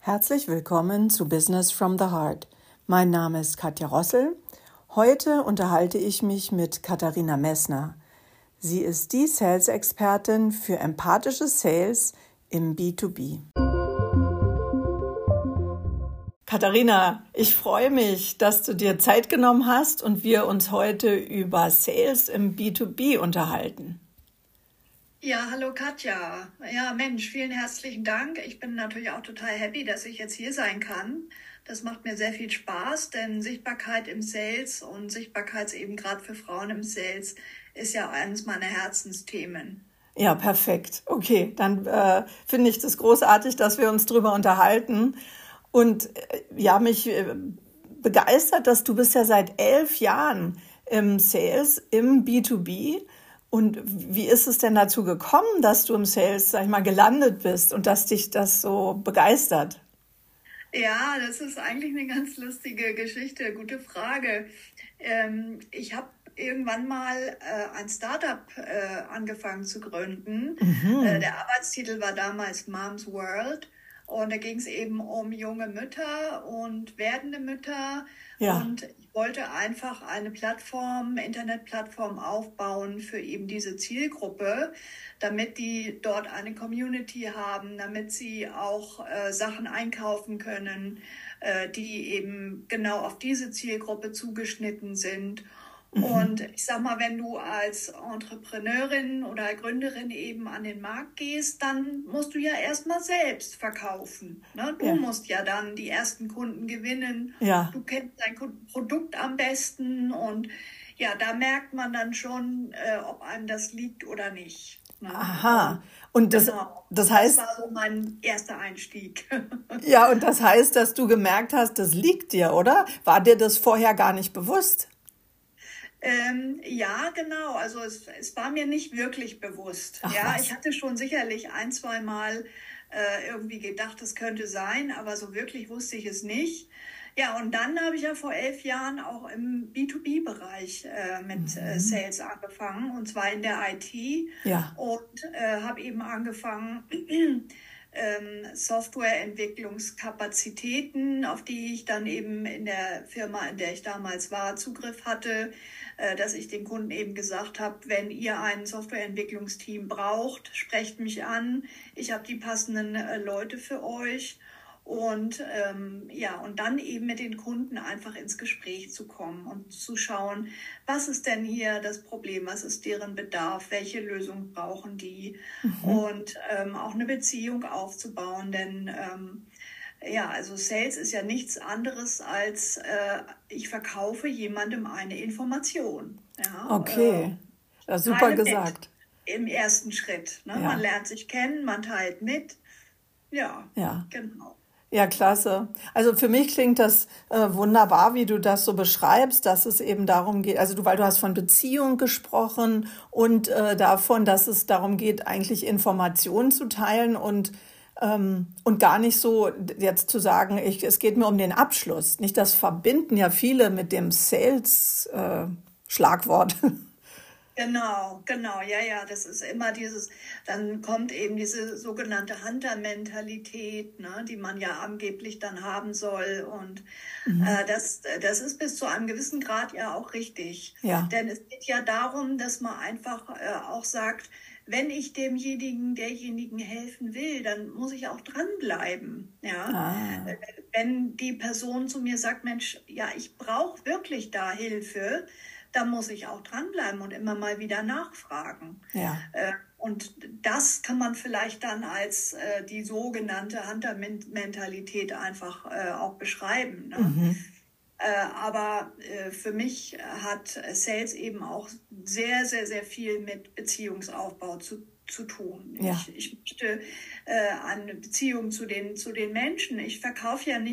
Herzlich willkommen zu Business from the Heart. Mein Name ist Katja Rossel. Heute unterhalte ich mich mit Katharina Messner. Sie ist die Sales-Expertin für empathische Sales im B2B. Katharina, ich freue mich, dass du dir Zeit genommen hast und wir uns heute über Sales im B2B unterhalten. Ja, hallo Katja. Ja, Mensch, vielen herzlichen Dank. Ich bin natürlich auch total happy, dass ich jetzt hier sein kann. Das macht mir sehr viel Spaß, denn Sichtbarkeit im Sales und Sichtbarkeit eben gerade für Frauen im Sales ist ja eines meiner Herzensthemen. Ja, perfekt. Okay, dann finde ich das großartig, dass wir uns drüber unterhalten. Und mich begeistert, dass du bist ja seit 11 Jahren im Sales, im B2B. Und wie ist es denn dazu gekommen, dass du im Sales, sag ich mal, gelandet bist und dass dich das so begeistert? Ja, das ist eigentlich eine ganz lustige Geschichte, gute Frage. Ich habe irgendwann mal ein Startup angefangen zu gründen. Der Arbeitstitel war damals Mom's World. Und da ging es eben um junge Mütter und werdende Mütter. Ja. Und ich wollte einfach eine Internetplattform aufbauen für eben diese Zielgruppe, damit die dort eine Community haben, damit sie auch Sachen einkaufen können, die eben genau auf diese Zielgruppe zugeschnitten sind. Und ich sag mal, wenn du als Entrepreneurin oder Gründerin eben an den Markt gehst, dann musst du ja erstmal selbst verkaufen. Ne? Du musst ja dann die ersten Kunden gewinnen. Ja. Du kennst dein Produkt am besten und ja, da merkt man dann schon, ob einem das liegt oder nicht. Ne? Aha. Und das heißt, das war so mein erster Einstieg. ja, und das heißt, dass du gemerkt hast, das liegt dir, oder? War dir das vorher gar nicht bewusst? Ja, genau. Also es war mir nicht wirklich bewusst. Ach, Ja, was? ich hatte schon sicherlich ein, zwei Mal irgendwie gedacht, das könnte sein, aber so wirklich wusste ich es nicht. Ja, und dann habe ich ja vor 11 Jahren auch im B2B-Bereich mit Sales angefangen, und zwar in der IT. Ja. Und habe eben angefangen, Softwareentwicklungskapazitäten, auf die ich dann eben in der Firma, in der ich damals war, Zugriff hatte, dass ich den Kunden eben gesagt habe, wenn ihr ein Softwareentwicklungsteam braucht, sprecht mich an. Ich habe die passenden Leute für euch. Und und dann eben mit den Kunden einfach ins Gespräch zu kommen und zu schauen, was ist denn hier das Problem, was ist deren Bedarf, welche Lösung brauchen die, und auch eine Beziehung aufzubauen, denn also Sales ist ja nichts anderes als ich verkaufe jemandem eine Information. Ja, Okay. Ja, super teile gesagt. mit im ersten Schritt. Ne? Ja. Man lernt sich kennen, man teilt mit. Ja, Ja. genau. Ja, klasse. Also für mich klingt das wunderbar, wie du das so beschreibst, dass es eben darum geht, weil du hast von Beziehung gesprochen und davon, dass es darum geht, eigentlich Informationen zu teilen und gar nicht so jetzt zu sagen, es geht mir um den Abschluss. Nicht, das verbinden ja viele mit dem Sales-Schlagwort. Genau, ja, das ist immer dann kommt eben diese sogenannte Hunter-Mentalität, ne, die man ja angeblich dann haben soll, und das ist bis zu einem gewissen Grad ja auch richtig. Ja. Denn es geht ja darum, dass man einfach auch sagt, wenn ich derjenigen helfen will, dann muss ich auch dranbleiben. Ja? Wenn die Person zu mir sagt, Mensch, ja, ich brauche wirklich da Hilfe, dann muss ich auch dranbleiben und immer mal wieder nachfragen. Ja. Und das kann man vielleicht dann als die sogenannte Hunter-Mentalität einfach auch beschreiben. Ne? Aber für mich hat Sales eben auch sehr, sehr, sehr viel mit Beziehungsaufbau zu tun. Ja. Ich möchte eine Beziehung zu den Menschen. Ich verkaufe ja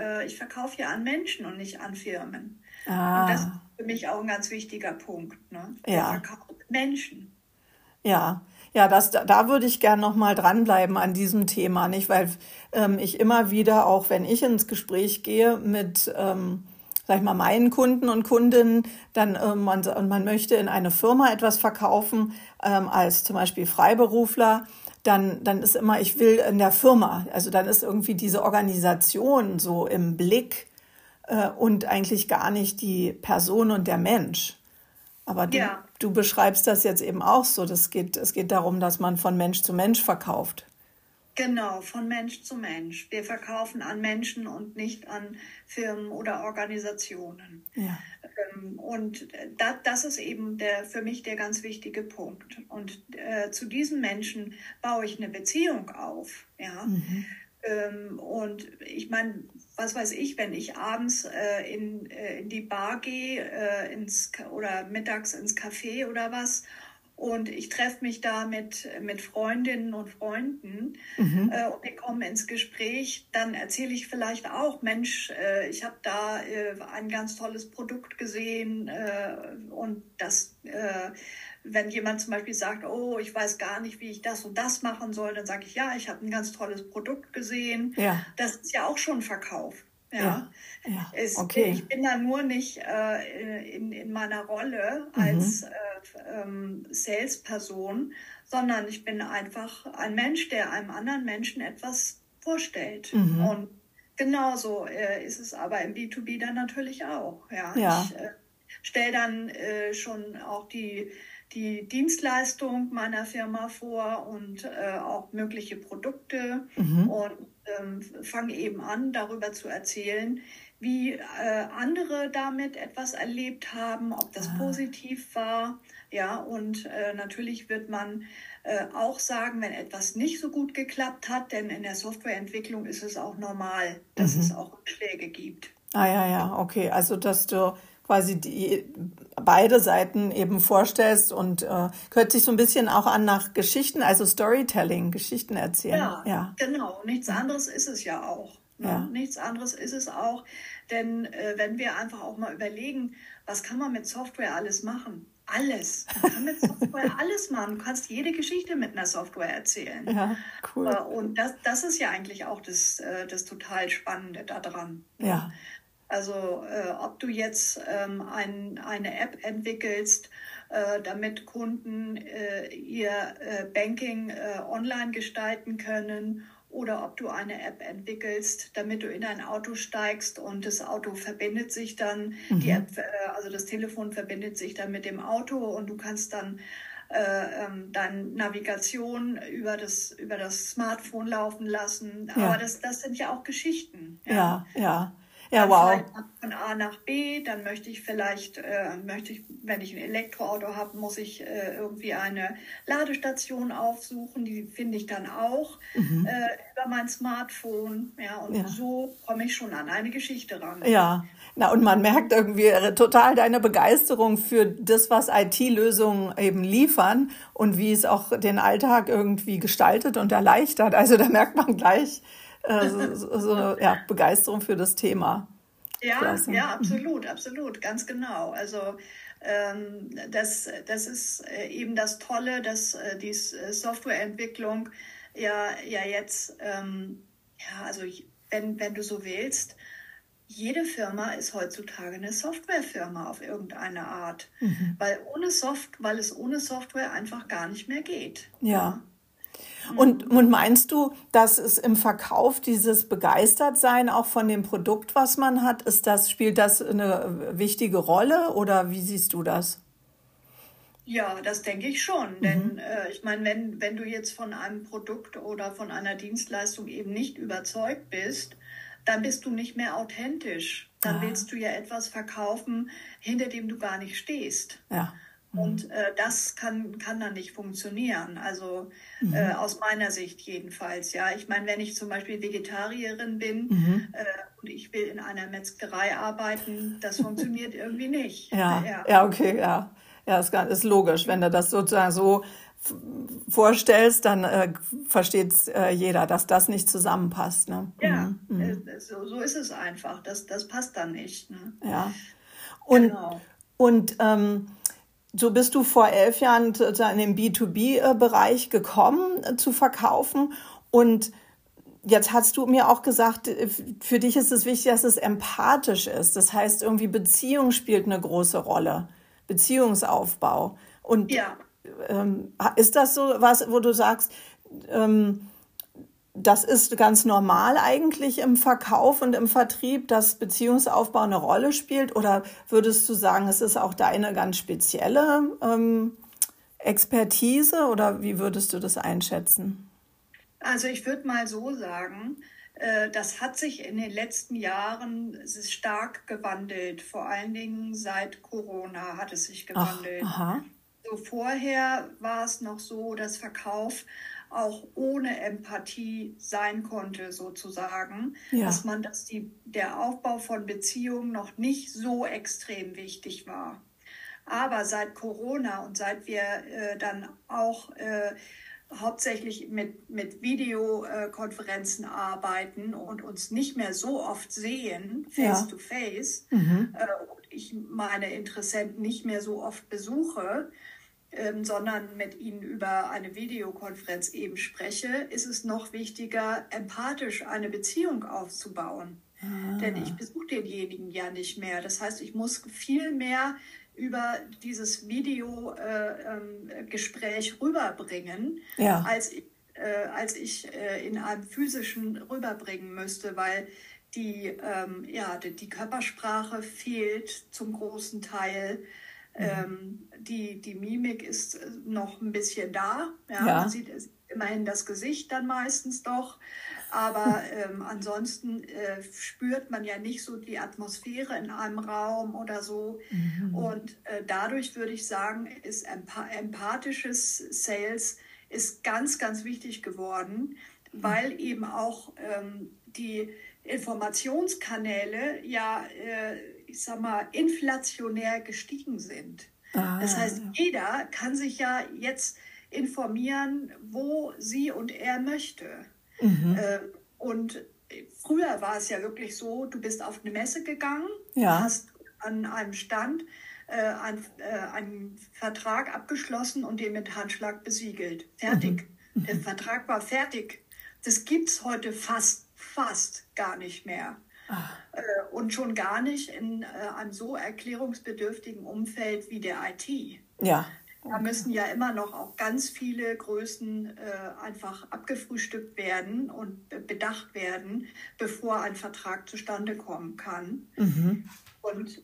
an Menschen und nicht an Firmen. Und das ist für mich auch ein ganz wichtiger Punkt. Ne? Wir verkaufen Menschen. Ja, da würde ich gern noch mal dranbleiben an diesem Thema, nicht? Weil ich immer wieder, auch wenn ich ins Gespräch gehe mit, sag ich mal, meinen Kunden und Kundinnen, dann man möchte in eine Firma etwas verkaufen, als zum Beispiel Freiberufler, dann ist immer, ich will in der Firma, also dann ist irgendwie diese Organisation so im Blick und eigentlich gar nicht die Person und der Mensch. Aber Ja. du beschreibst das jetzt eben auch so. Es geht darum, dass man von Mensch zu Mensch verkauft. Genau, von Mensch zu Mensch. Wir verkaufen an Menschen und nicht an Firmen oder Organisationen. Ja. Und das ist eben für mich der ganz wichtige Punkt. Und zu diesen Menschen baue ich eine Beziehung auf. Ja. Und ich meine, was weiß ich, wenn ich abends in die Bar gehe oder mittags ins Café oder was und ich treffe mich da mit Freundinnen und Freunden und wir kommen ins Gespräch, dann erzähle ich vielleicht auch, Mensch, ich habe da ein ganz tolles Produkt gesehen und wenn jemand zum Beispiel sagt, oh, ich weiß gar nicht, wie ich das und das machen soll, dann sage ich, ja, ich habe ein ganz tolles Produkt gesehen. Ja. Das ist ja auch schon Verkauf. Ja. Ja. Okay. Ich bin da nur nicht in meiner Rolle als Salesperson, sondern ich bin einfach ein Mensch, der einem anderen Menschen etwas vorstellt. Und genauso ist es aber im B2B dann natürlich auch. Ja. Ja. Ich stelle dann schon auch die Dienstleistung meiner Firma vor und auch mögliche Produkte und fange eben an, darüber zu erzählen, wie andere damit etwas erlebt haben, ob das positiv war. Ja, und natürlich wird man auch sagen, wenn etwas nicht so gut geklappt hat, denn in der Softwareentwicklung ist es auch normal, dass es auch Rückschläge gibt. Ja, okay. Also, dass du quasi beide Seiten eben vorstellst und hört sich so ein bisschen auch an nach Geschichten, also Storytelling, Geschichten erzählen. Ja, genau. Nichts anderes ist es ja auch. Ne? Ja. Nichts anderes ist es auch, denn wenn wir einfach auch mal überlegen, was kann man mit Software alles machen? Alles. Man kann mit Software alles machen. Du kannst jede Geschichte mit einer Software erzählen. Ja, cool. Und das ist ja eigentlich auch das total Spannende daran. Ja. Also ob du jetzt eine App entwickelst, damit Kunden ihr Banking online gestalten können, oder ob du eine App entwickelst, damit du in ein Auto steigst und das Auto verbindet sich dann, die App, also das Telefon verbindet sich dann mit dem Auto und du kannst dann deine Navigation über das Smartphone laufen lassen. Ja. Aber das sind ja auch Geschichten. Ja. Dann Wow. fahre ich von A nach B, dann möchte ich, wenn ich ein Elektroauto habe, muss ich irgendwie eine Ladestation aufsuchen. Die finde ich dann auch über mein Smartphone. Ja, und so komme ich schon an eine Geschichte ran. Ja, und man merkt irgendwie total deine Begeisterung für das, was IT-Lösungen eben liefern und wie es auch den Alltag irgendwie gestaltet und erleichtert. Also da merkt man gleich Begeisterung für das Thema. Ja, absolut, ganz genau. Also das ist eben das Tolle, dass die Softwareentwicklung jetzt, also wenn du so willst, jede Firma ist heutzutage eine Softwarefirma auf irgendeine Art, weil es ohne Software einfach gar nicht mehr geht. Ja. Und meinst du, dass es im Verkauf dieses Begeistertsein auch von dem Produkt, was man hat, spielt das eine wichtige Rolle oder wie siehst du das? Ja, das denke ich schon, denn ich meine, wenn du jetzt von einem Produkt oder von einer Dienstleistung eben nicht überzeugt bist, dann bist du nicht mehr authentisch. Dann willst du ja etwas verkaufen, hinter dem du gar nicht stehst. Ja. Und das kann dann nicht funktionieren, also aus meiner Sicht jedenfalls. Ja, ich meine, wenn ich zum Beispiel Vegetarierin bin und ich will in einer Metzgerei arbeiten, das funktioniert irgendwie nicht. Okay. Ja, das ist logisch. Wenn du das sozusagen so vorstellst, dann versteht jeder, dass das nicht zusammenpasst. Ne? Ja, so ist es einfach. Das passt dann nicht. Ne? Ja. Genau. Und so bist du vor 11 Jahren in den B2B-Bereich gekommen, zu verkaufen. Und jetzt hast du mir auch gesagt, für dich ist es wichtig, dass es empathisch ist. Das heißt, irgendwie Beziehung spielt eine große Rolle. Beziehungsaufbau. Und ist das so was, wo du sagst, das ist ganz normal eigentlich im Verkauf und im Vertrieb, dass Beziehungsaufbau eine Rolle spielt? Oder würdest du sagen, es ist auch deine ganz spezielle Expertise? Oder wie würdest du das einschätzen? Also ich würde mal so sagen, das hat sich in den letzten Jahren stark gewandelt. Vor allen Dingen seit Corona hat es sich Ach, gewandelt. aha, So vorher war es noch so, dass Verkauf auch ohne Empathie sein konnte, sozusagen, ja, der Aufbau von Beziehungen noch nicht so extrem wichtig war. Aber seit Corona und seit wir dann auch hauptsächlich mit Videokonferenzen arbeiten und uns nicht mehr so oft sehen, face ja, to face, mhm, und ich meine Interessenten nicht mehr so oft besuche, sondern mit ihnen über eine Videokonferenz eben spreche, ist es noch wichtiger, empathisch eine Beziehung aufzubauen. Denn ich ah, besuche denjenigen ja nicht mehr. Das heißt, ich muss viel mehr über dieses Videogespräch rüberbringen, ja, als ich in einem physischen rüberbringen müsste, weil die Körpersprache fehlt zum großen Teil. mhm, Die Mimik ist noch ein bisschen da. Ja, man ja, sieht immerhin das Gesicht dann meistens doch. Aber ansonsten spürt man ja nicht so die Atmosphäre in einem Raum oder so. mhm, Und dadurch würde ich sagen, ist empathisches Sales ist ganz, ganz wichtig geworden, weil eben auch die Informationskanäle ja, ich sag mal, inflationär gestiegen sind. Das heißt, ah, jeder kann sich ja jetzt informieren, wo sie und er möchte. mhm, Äh, und früher war es ja wirklich so, du bist auf eine Messe gegangen, ja, hast an einem Stand einen Vertrag abgeschlossen und den mit Handschlag besiegelt. mhm, Fertig. Der Vertrag war fertig. Das gibt es heute fast gar nicht mehr. ah, Und schon gar nicht in einem so erklärungsbedürftigen Umfeld wie der IT. ja, Da okay, müssen ja immer noch auch ganz viele Größen einfach abgefrühstückt werden und bedacht werden, bevor ein Vertrag zustande kommen kann. mhm, Und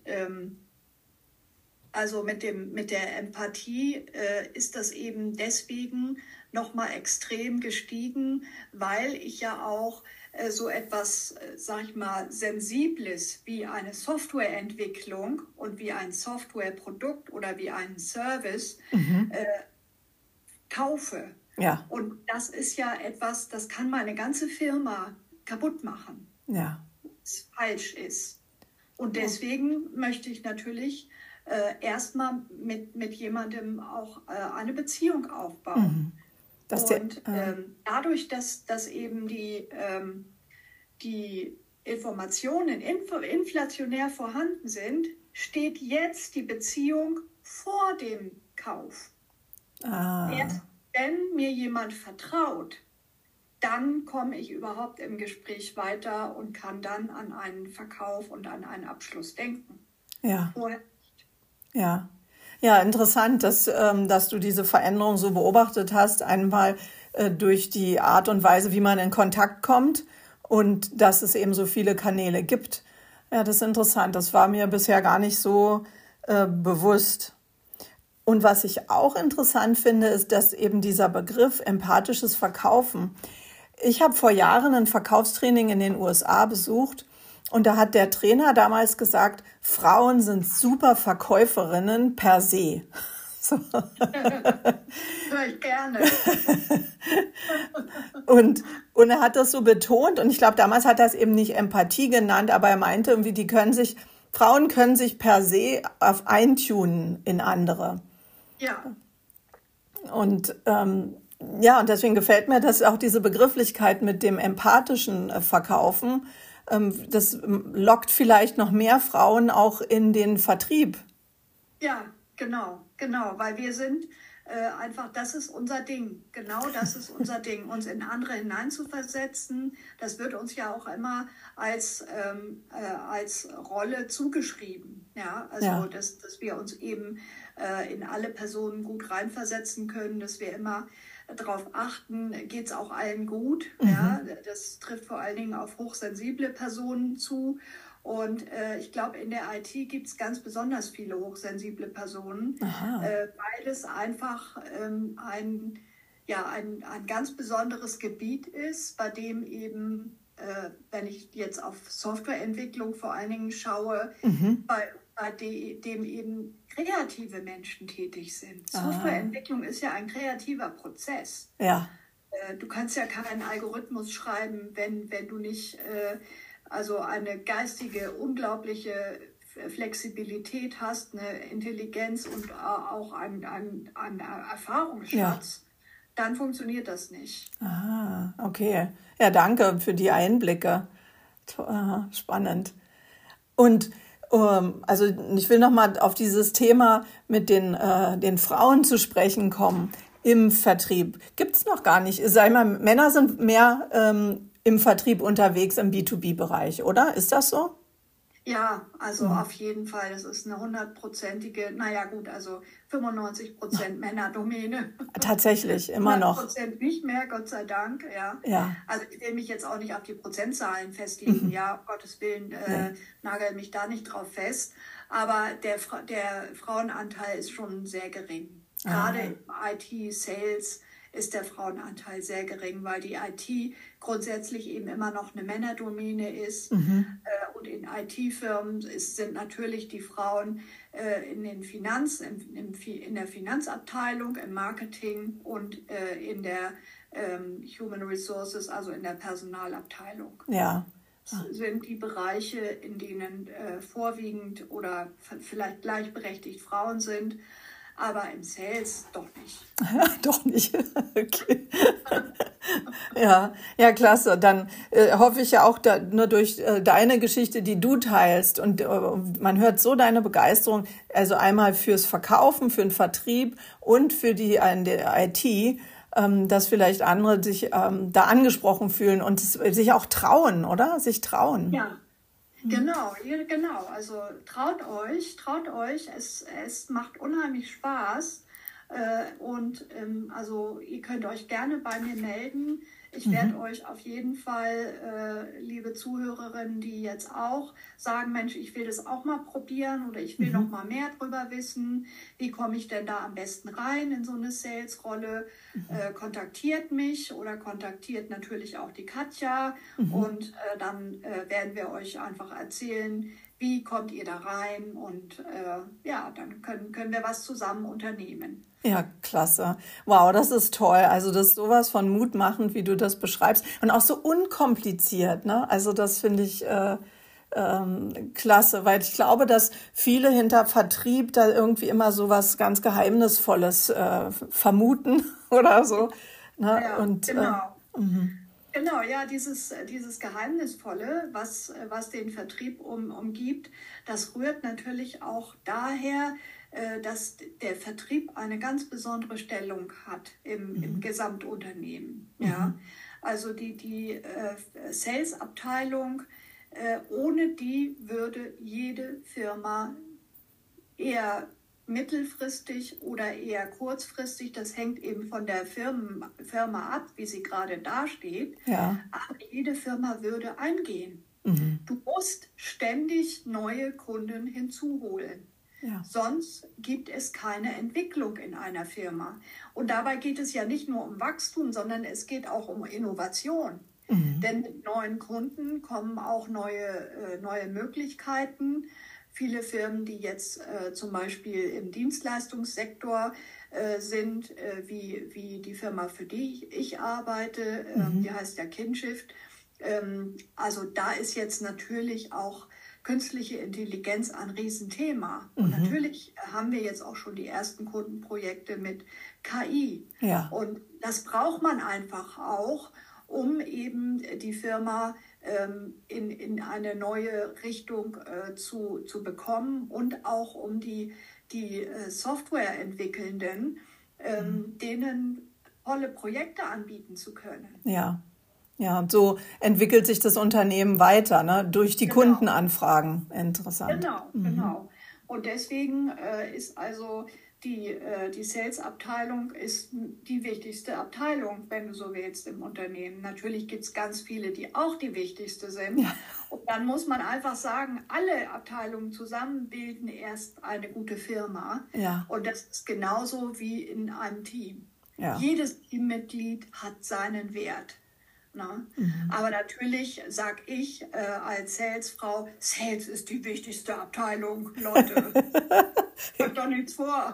also mit der Empathie ist das eben deswegen nochmal extrem gestiegen, weil ich ja auch so etwas, sag ich mal, Sensibles wie eine Softwareentwicklung und wie ein Softwareprodukt oder wie einen Service mhm, äh, kaufe. ja, Und das ist ja etwas, das kann meine ganze Firma kaputt machen, ja, was falsch ist. Und oh, deswegen möchte ich natürlich erstmal mit jemandem auch eine Beziehung aufbauen. mhm, dass der, Und dadurch, dass eben die Informationen inflationär vorhanden sind, steht jetzt die Beziehung vor dem Kauf. Erst ah, wenn mir jemand vertraut, dann komme ich überhaupt im Gespräch weiter und kann dann an einen Verkauf und an einen Abschluss denken. ja, Vorher, ja. Ja, interessant, dass du diese Veränderung so beobachtet hast. Einmal durch die Art und Weise, wie man in Kontakt kommt und dass es eben so viele Kanäle gibt. Ja, das ist interessant. Das war mir bisher gar nicht so bewusst. Und was ich auch interessant finde, ist, dass eben dieser Begriff empathisches Verkaufen. Ich habe vor Jahren ein Verkaufstraining in den USA besucht und da hat der Trainer damals gesagt, Frauen sind super Verkäuferinnen per se. So. höre ich gerne. Und, und er hat das so betont und ich glaube, damals hat er es eben nicht Empathie genannt, aber er meinte irgendwie, Frauen können sich per se auf eintunen in andere. Ja, Und ja, und deswegen gefällt mir das auch diese Begrifflichkeit mit dem empathischen Verkaufen. Das lockt vielleicht noch mehr Frauen auch in den Vertrieb. ja, genau, weil wir sind einfach, das ist unser Ding. Genau das ist unser Ding, uns in andere hineinzuversetzen. Das wird uns ja auch immer als Rolle zugeschrieben. Ja, also Ja, dass wir uns eben in alle Personen gut reinversetzen können, dass wir immer darauf achten, geht es auch allen gut. Ja? Das trifft vor allen Dingen auf hochsensible Personen zu. Und ich glaube, in der IT gibt es ganz besonders viele hochsensible Personen, weil es einfach ein ganz besonderes Gebiet ist, bei dem eben, wenn ich jetzt auf Softwareentwicklung vor allen Dingen schaue, bei dem eben kreative Menschen tätig sind. Softwareentwicklung ist ja ein kreativer Prozess. Ja. Du kannst ja keinen Algorithmus schreiben, wenn du nicht also eine geistige, unglaubliche Flexibilität hast, eine Intelligenz und auch einen Erfahrungsschatz, dann funktioniert das nicht. Okay. Ja, danke für die Einblicke. Spannend. Und also ich will noch mal auf dieses Thema mit den Frauen zu sprechen kommen im Vertrieb. Gibt es noch gar nicht. Sag mal, Männer sind mehr im Vertrieb unterwegs im B2B-Bereich, oder? Ist das so? Ja, also auf jeden Fall. Das ist eine 100%ige, naja gut, also 95% Männerdomäne. Tatsächlich, immer noch. 100% nicht mehr, Gott sei Dank, ja. Also ich will mich jetzt auch nicht auf die Prozentzahlen festlegen, ja, um Gottes Willen, nagel mich da nicht drauf fest. Aber der Frauenanteil ist schon sehr gering. Gerade im IT-Sales ist der Frauenanteil sehr gering, weil die IT grundsätzlich eben immer noch eine Männerdomäne ist. Und in IT-Firmen sind natürlich die Frauen in der Finanzabteilung, im Marketing und in der Human Resources, also in der Personalabteilung. Ja. Das sind die Bereiche, in denen vorwiegend oder vielleicht gleichberechtigt Frauen sind. Aber im Sales doch nicht. Doch nicht. Okay. Ja, klasse. Dann hoffe ich ja auch nur durch deine Geschichte, die du teilst. Und man hört so deine Begeisterung, also einmal fürs Verkaufen, für den Vertrieb und für die IT, dass vielleicht andere sich da angesprochen fühlen und sich auch trauen, oder? Sich trauen. Ja. Genau. Also traut euch. Es macht unheimlich Spaß. Und also ihr könnt euch gerne bei mir melden. Ich werde euch auf jeden Fall, liebe Zuhörerinnen, die jetzt auch sagen, Mensch, ich will das auch mal probieren oder ich will noch mal mehr drüber wissen. Wie komme ich denn da am besten rein in so eine Sales-Rolle? Kontaktiert mich oder kontaktiert natürlich auch die Katja und dann werden wir euch einfach erzählen, wie kommt ihr da rein und dann können wir was zusammen unternehmen. Ja, klasse. Wow, das ist toll. Also das ist sowas von mutmachend, wie du das beschreibst. Und auch so unkompliziert, ne? Also das finde ich klasse, weil ich glaube, dass viele hinter Vertrieb da irgendwie immer so was ganz Geheimnisvolles vermuten oder so. Ne? Ja, und, genau. Genau, ja, dieses Geheimnisvolle, was den Vertrieb umgibt, das rührt natürlich auch daher, dass der Vertrieb eine ganz besondere Stellung hat im Gesamtunternehmen. Ja? Also die Sales-Abteilung, ohne die würde jede Firma eher mittelfristig oder eher kurzfristig, das hängt eben von der Firma ab, wie sie gerade dasteht, aber jede Firma würde eingehen. Du musst ständig neue Kunden hinzuholen. Ja. Sonst gibt es keine Entwicklung in einer Firma. Und dabei geht es ja nicht nur um Wachstum, sondern es geht auch um Innovation. Denn mit neuen Kunden kommen auch neue Möglichkeiten. Viele Firmen, die jetzt zum Beispiel im Dienstleistungssektor sind, wie die Firma, für die ich arbeite, die heißt ja Kinshift. Also da ist jetzt natürlich auch künstliche Intelligenz ein Riesenthema. Und natürlich haben wir jetzt auch schon die ersten Kundenprojekte mit KI. Ja. Und das braucht man einfach auch, um eben die Firma in eine neue Richtung zu bekommen und auch um die Softwareentwickelnden, denen tolle Projekte anbieten zu können. Ja. Ja, so entwickelt sich das Unternehmen weiter, ne? Durch die Kundenanfragen. Interessant. Genau. Und deswegen ist also die Sales-Abteilung ist die wichtigste Abteilung, wenn du so willst, im Unternehmen. Natürlich gibt es ganz viele, die auch die wichtigste sind. Ja. Und dann muss man einfach sagen, alle Abteilungen zusammen bilden erst eine gute Firma. Ja. Und das ist genauso wie in einem Team. Ja. Jedes Teammitglied hat seinen Wert. Na? Aber natürlich sage ich als Salesfrau, Sales ist die wichtigste Abteilung, Leute. Macht doch nichts vor.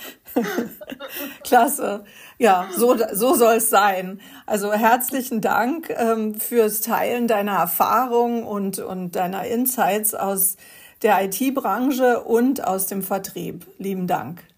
Klasse. Ja, so soll es sein. Also herzlichen Dank fürs Teilen deiner Erfahrung und deiner Insights aus der IT-Branche und aus dem Vertrieb. Lieben Dank.